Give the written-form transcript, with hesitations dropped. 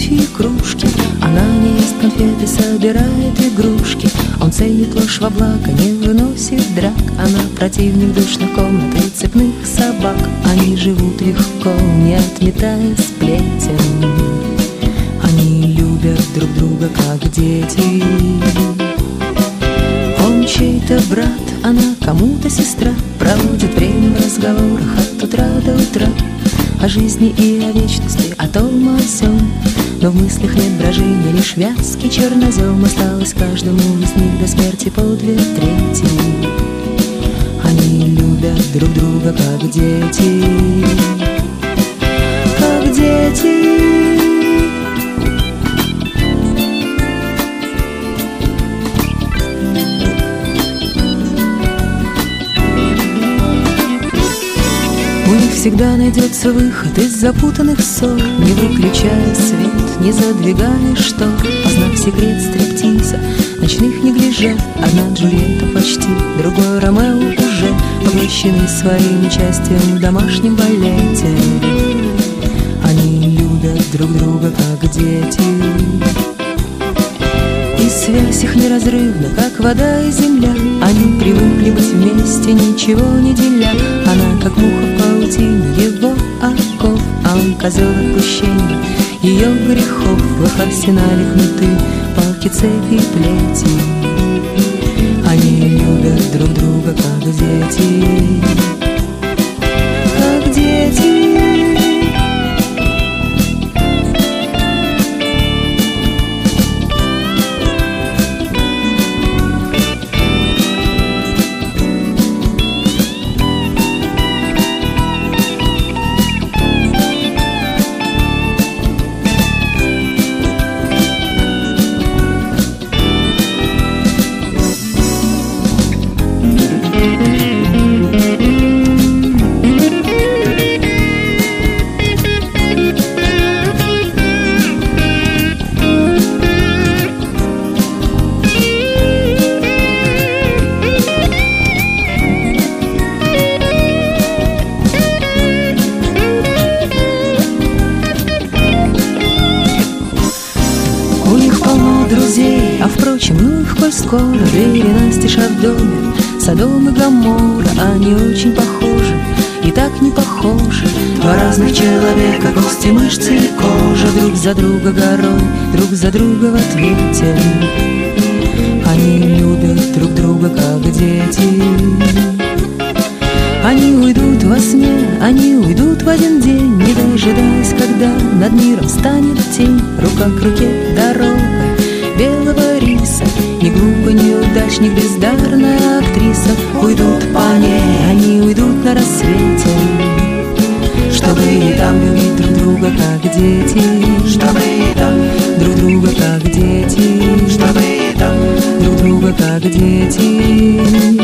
кофе и кружки. Она не ест конфеты, собирает игрушки. Он ценит ложь во благо, не выносит драк. Она противник душных комнат и цепных собак. Они живут легко, не отметая сплетен. Они любят друг друга, как дети. Он чей-то брат, она кому-то сестра. Проводит время в разговорах от утра до утра. О жизни и о вечности, о том, о сём. Но в мыслях нет брожения, лишь вязкий чернозем. Осталось каждому из них до смерти по 2/3. Они любят друг друга, как дети. Как дети. У них всегда найдется выход из запутанных ссор. Не выключая свет, не задвигая штор. Познав секрет стриптиза, ночных неглиже. Одна Джульетта почти, другой Ромео уже поглощены своим участием в домашнем балете. Они любят друг друга, как дети. И связь их неразрывна, как вода и земля. Они привыкли быть вместе, ничего не деля. Она, как муха в паутине, его оков. А он козел отпущения ее грехов. В их арсенале кнуты, палки, цепи и плети. Они любят друг друга, как дети. Как дети. Друзей, а впрочем, ну их коль скоро. Двери настежь в доме, Содом и Гоморра. Они очень похожи и так не похожи. Два разных человека, кости, мышцы и кожа. Друг за друга горой, друг за друга в ответе. Они любят друг друга, как дети. Они уйдут во сне, они уйдут в один день, не дожидаясь, когда над миром станет тень. Рука к руке дорогой белого риса. Ни глупый неудачник, бездарная актриса. Уйдут по ней, они уйдут на рассвете, чтобы и там любить друг друга, как дети. Чтобы и там друг друга, как дети. Чтобы и там друг друга, как дети.